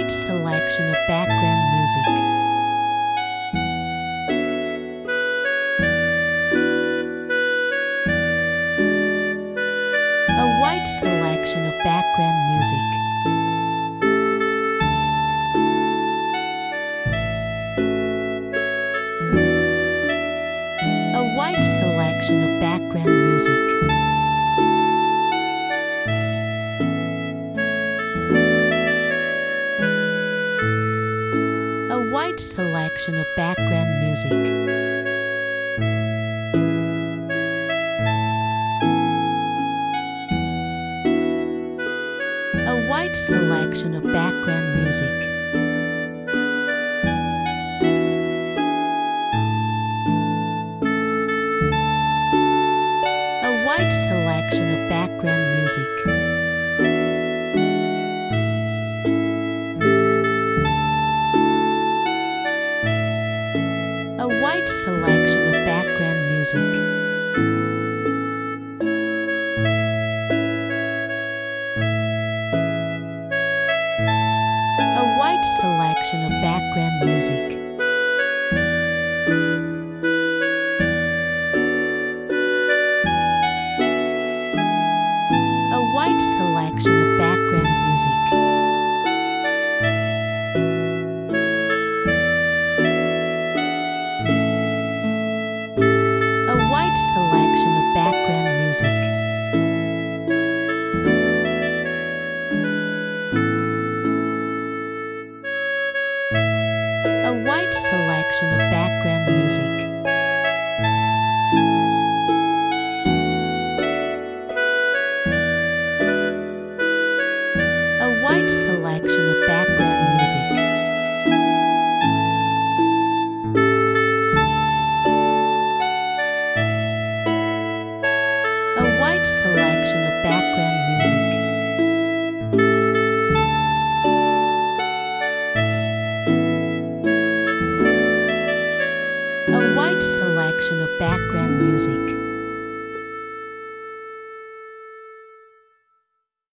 wide selection of background music. A wide selection of background music. A wide selection of background music. A wide selection of background music. A wide selection of background music. A wide selection of background music. A wide selection of background music. A wide selection of background music. A wide selection of background music. A wide selection of background music. A wide selection of background music. A wide selection of background music. A wide selection of background music. A wide selection of background music.